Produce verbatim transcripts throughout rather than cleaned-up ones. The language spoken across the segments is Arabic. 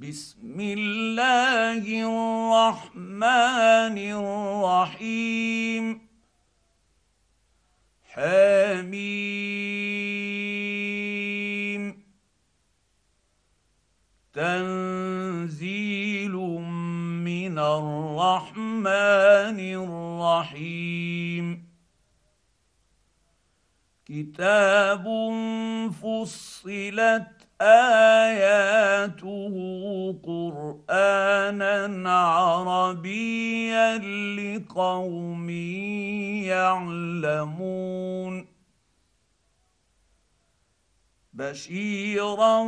بسم الله الرحمن الرحيم حميم تنزيل من الرحمن الرحيم كتاب فصلت آياته قرآنا عربيا لقوم يعلمون بشيرا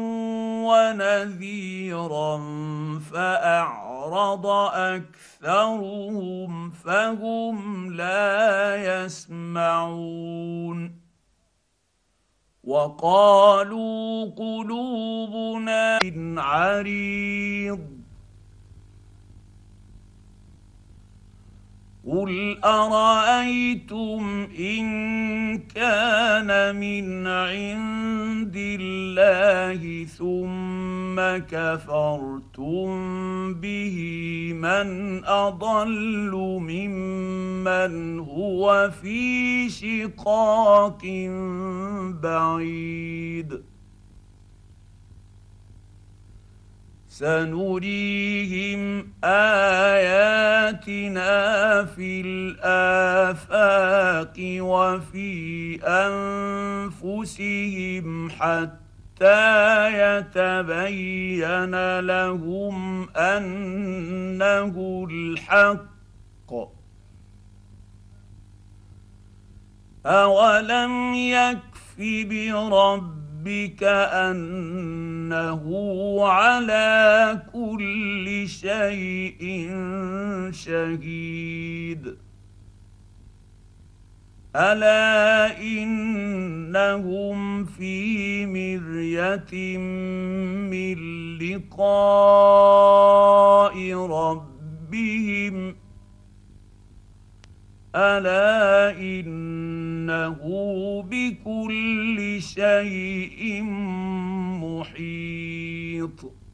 ونذيرا فأعرض أكثرهم فهم لا يسمعون وقالوا قلوبنا عريض قل أرأيتم إن كان من عند الله ثم كفرتم به من أضل ممن هو في شقاق بعيد سنريهم آياتنا في الآفاق وفي أنفسهم حتى يتبين لهم أنه الحق أولم يكف بربك بك أنه على كل شيء شهيد ألا إنهم في مرية من لقاء ربهم ألا إنه بكل شيء محيط